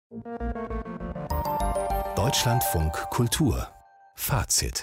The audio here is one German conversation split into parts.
Deutschlandfunk Kultur Fazit.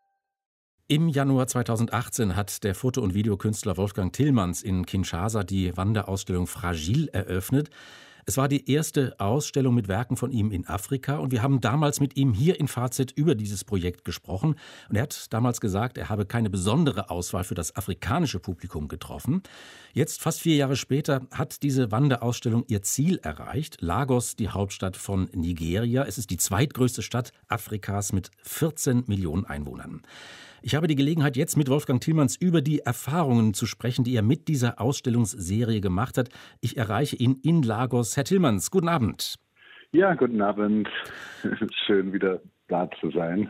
Im Januar 2018 hat der Foto- und Videokünstler Wolfgang Tillmans in Kinshasa die Wanderausstellung Fragile eröffnet. Es war die erste Ausstellung mit Werken von ihm in Afrika und wir haben damals mit ihm hier in Fazit über dieses Projekt gesprochen. Und er hat damals gesagt, er habe keine besondere Auswahl für das afrikanische Publikum getroffen. Jetzt, fast 4 Jahre später, hat diese Wanderausstellung ihr Ziel erreicht. Lagos, die Hauptstadt von Nigeria. Es ist die zweitgrößte Stadt Afrikas mit 14 Millionen Einwohnern. Ich habe die Gelegenheit, jetzt mit Wolfgang Tillmans über die Erfahrungen zu sprechen, die er mit dieser Ausstellungsserie gemacht hat. Ich erreiche ihn in Lagos. Herr Tillmans, guten Abend. Ja, guten Abend. Schön, wieder da zu sein.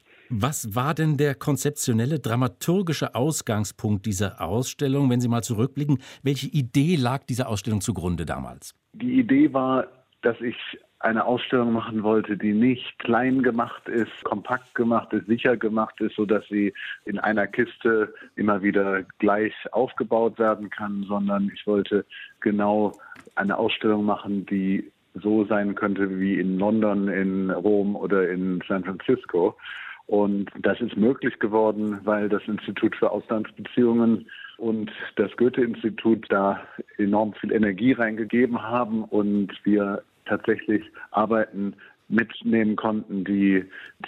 Was war denn der konzeptionelle, dramaturgische Ausgangspunkt dieser Ausstellung, wenn Sie mal zurückblicken? Welche Idee lag dieser Ausstellung zugrunde damals? Die Idee war, dass ich eine Ausstellung machen wollte, die nicht klein gemacht ist, kompakt gemacht ist, sicher gemacht ist, sodass sie in einer Kiste immer wieder gleich aufgebaut werden kann, sondern ich wollte genau eine Ausstellung machen, die so sein könnte wie in London, in Rom oder in San Francisco. Und das ist möglich geworden, weil das Institut für Auslandsbeziehungen und das Goethe-Institut da enorm viel Energie reingegeben haben und wir tatsächlich Arbeiten mitnehmen konnten, die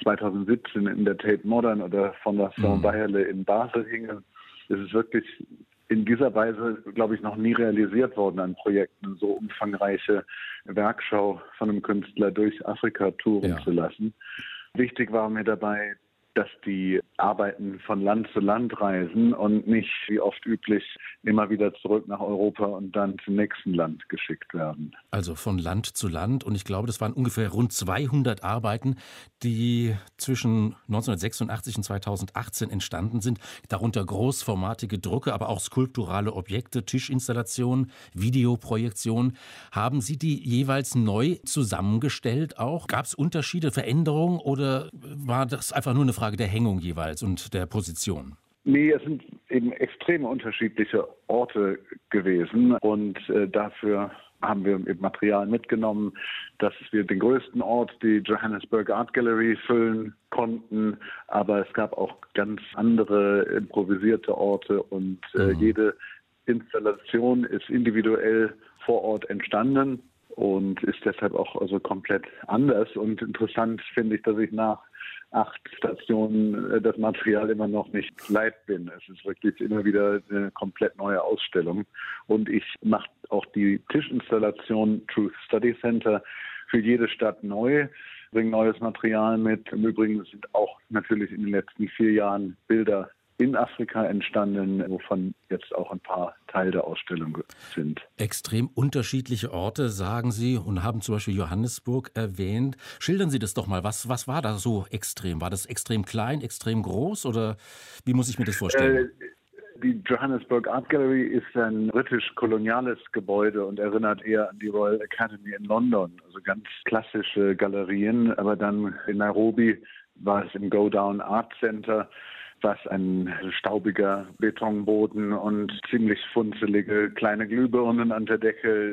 2017 in der Tate Modern oder Fondation Bayerle in Basel hingen. Es ist wirklich in dieser Weise, glaube ich, noch nie realisiert worden an Projekten, so umfangreiche Werkschau von einem Künstler durch Afrika touren zu lassen. Wichtig war mir dabei, dass die Arbeiten von Land zu Land reisen und nicht, wie oft üblich, immer wieder zurück nach Europa und dann zum nächsten Land geschickt werden. Also von Land zu Land. Und ich glaube, das waren ungefähr rund 200 Arbeiten, die zwischen 1986 und 2018 entstanden sind. Darunter großformatige Drucke, aber auch skulpturale Objekte, Tischinstallationen, Videoprojektionen. Haben Sie die jeweils neu zusammengestellt auch? Gab es Unterschiede, Veränderungen oder war das einfach nur eine Frage der Hängung jeweils und der Position? Nee, es sind eben extrem unterschiedliche Orte gewesen und dafür haben wir eben Material mitgenommen, dass wir den größten Ort, die Johannesburg Art Gallery, füllen konnten, aber es gab auch ganz andere improvisierte Orte und jede Installation ist individuell vor Ort entstanden und ist deshalb auch also komplett anders. Und interessant finde ich, dass ich nach 8 Stationen das Material immer noch nicht leid bin. Es ist wirklich immer wieder eine komplett neue Ausstellung. Und ich mache auch die Tischinstallation Truth Study Center für jede Stadt neu, bringe neues Material mit. Im Übrigen sind auch natürlich in den letzten 4 Jahren Bilder in Afrika entstanden, wovon jetzt auch ein paar Teil der Ausstellung sind. Extrem unterschiedliche Orte, sagen Sie, und haben zum Beispiel Johannesburg erwähnt. Schildern Sie das doch mal. Was war da so extrem? War das extrem klein, extrem groß oder wie muss ich mir das vorstellen? Die Johannesburg Art Gallery ist ein britisch-koloniales Gebäude und erinnert eher an die Royal Academy in London. Also ganz klassische Galerien. Aber dann in Nairobi war es im Go Down Art Center, was ein staubiger Betonboden und ziemlich funzelige kleine Glühbirnen an der Decke,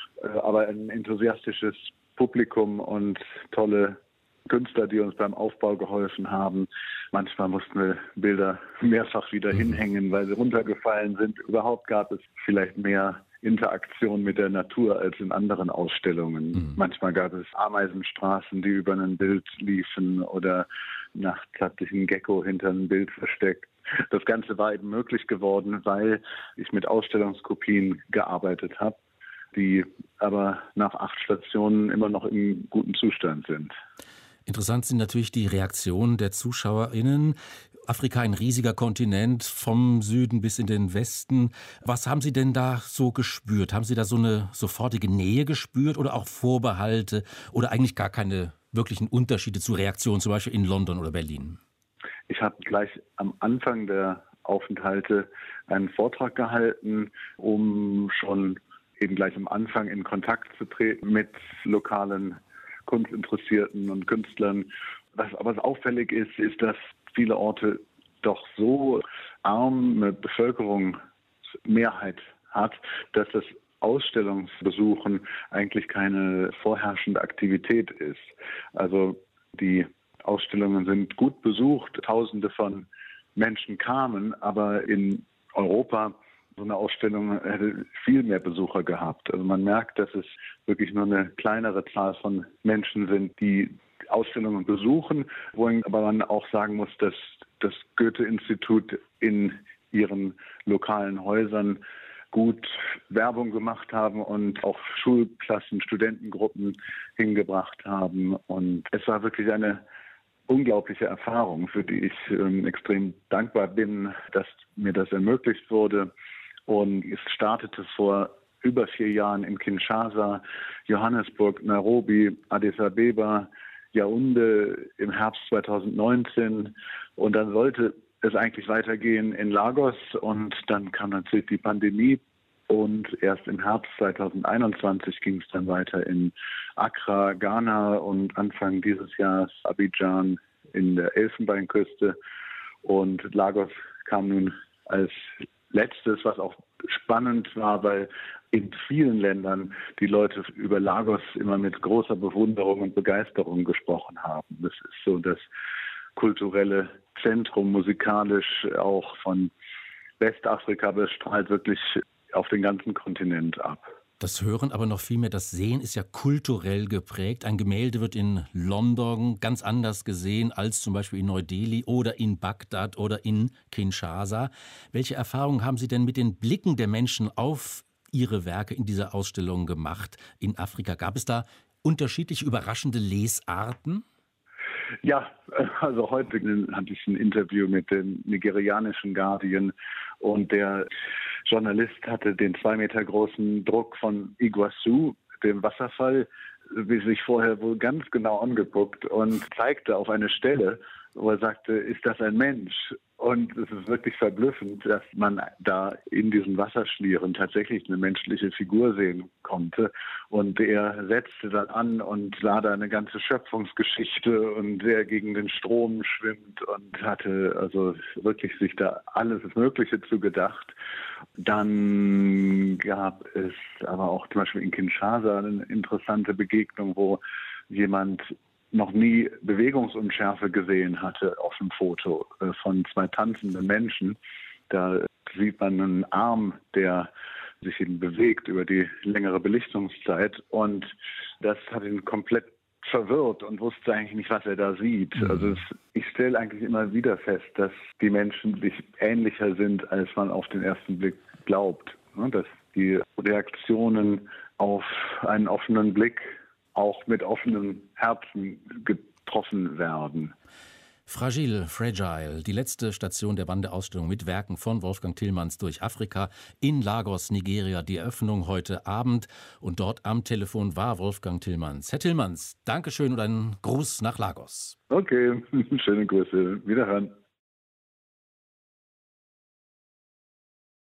aber ein enthusiastisches Publikum und tolle Künstler, die uns beim Aufbau geholfen haben. Manchmal mussten wir Bilder mehrfach wieder hinhängen, weil sie runtergefallen sind. Überhaupt gab es vielleicht mehr Interaktion mit der Natur als in anderen Ausstellungen. Manchmal gab es Ameisenstraßen, die über ein Bild liefen oder nachts hat sich ein Gecko hinter ein Bild versteckt. Das Ganze war eben möglich geworden, weil ich mit Ausstellungskopien gearbeitet habe, die aber nach 8 Stationen immer noch im guten Zustand sind. Interessant sind natürlich die Reaktionen der ZuschauerInnen. Afrika ein riesiger Kontinent, vom Süden bis in den Westen. Was haben Sie denn da so gespürt? Haben Sie da so eine sofortige Nähe gespürt oder auch Vorbehalte oder eigentlich gar keine wirklichen Unterschiede zu Reaktionen, zum Beispiel in London oder Berlin? Ich habe gleich am Anfang der Aufenthalte einen Vortrag gehalten, um schon eben gleich am Anfang in Kontakt zu treten mit lokalen Kunstinteressierten und Künstlern. Was aber auffällig ist, ist, dass viele Orte doch so arme Bevölkerungsmehrheit hat, dass das Ausstellungsbesuchen eigentlich keine vorherrschende Aktivität ist. Also die Ausstellungen sind gut besucht, Tausende von Menschen kamen, aber in Europa so eine Ausstellung hätte viel mehr Besucher gehabt. Also man merkt, dass es wirklich nur eine kleinere Zahl von Menschen sind, die Ausstellungen besuchen, wohin aber man auch sagen muss, dass das Goethe-Institut in ihren lokalen Häusern gut Werbung gemacht haben und auch Schulklassen, Studentengruppen hingebracht haben. Und es war wirklich eine unglaubliche Erfahrung, für die ich extrem dankbar bin, dass mir das ermöglicht wurde. Und es startete vor über 4 Jahren in Kinshasa, Johannesburg, Nairobi, Addis Abeba, Yaoundé im Herbst 2019. Und dann sollte es eigentlich weitergehen in Lagos. Und dann kam natürlich die Pandemie. Und erst im Herbst 2021 ging es dann weiter in Accra, Ghana und Anfang dieses Jahres Abidjan in der Elfenbeinküste. Und Lagos kam nun als letztes, was auch spannend war, weil in vielen Ländern die Leute über Lagos immer mit großer Bewunderung und Begeisterung gesprochen haben. Das ist so das kulturelle Zentrum, musikalisch auch von Westafrika, bestrahlt wirklich auf den ganzen Kontinent ab. Das Hören aber noch viel mehr, das Sehen ist ja kulturell geprägt. Ein Gemälde wird in London ganz anders gesehen als zum Beispiel in Neu-Delhi oder in Bagdad oder in Kinshasa. Welche Erfahrungen haben Sie denn mit den Blicken der Menschen auf Ihre Werke in dieser Ausstellung gemacht in Afrika? Gab es da unterschiedliche, überraschende Lesarten? Ja, also heute hatte ich ein Interview mit dem nigerianischen Guardian und der Journalist hatte den 2 Meter großen Druck von Iguazu, dem Wasserfall, wie sich vorher wohl ganz genau angeguckt und zeigte auf eine Stelle, wo er sagte, ist das ein Mensch? Und es ist wirklich verblüffend, dass man da in diesen Wasserschlieren tatsächlich eine menschliche Figur sehen konnte. Und er setzte dann an und sah da eine ganze Schöpfungsgeschichte und der gegen den Strom schwimmt und hatte also wirklich sich da alles Mögliche zu gedacht. Dann gab es aber auch zum Beispiel in Kinshasa eine interessante Begegnung, wo jemand noch nie Bewegungsunschärfe gesehen hatte auf dem Foto von 2 tanzenden Menschen. Da sieht man einen Arm, der sich eben bewegt über die längere Belichtungszeit. Und das hat ihn komplett verwirrt und wusste eigentlich nicht, was er da sieht. Also ich stelle eigentlich immer wieder fest, dass die Menschen sich ähnlicher sind, als man auf den ersten Blick glaubt. Dass die Reaktionen auf einen offenen Blick auch mit offenem Herzen getroffen werden. Fragile, die letzte Station der Wanderausstellung mit Werken von Wolfgang Tillmanns durch Afrika in Lagos, Nigeria. Die Eröffnung heute Abend und dort am Telefon war Wolfgang Tillmanns. Herr Tillmanns, Dankeschön und einen Gruß nach Lagos. Okay, schöne Grüße. Wiederhören.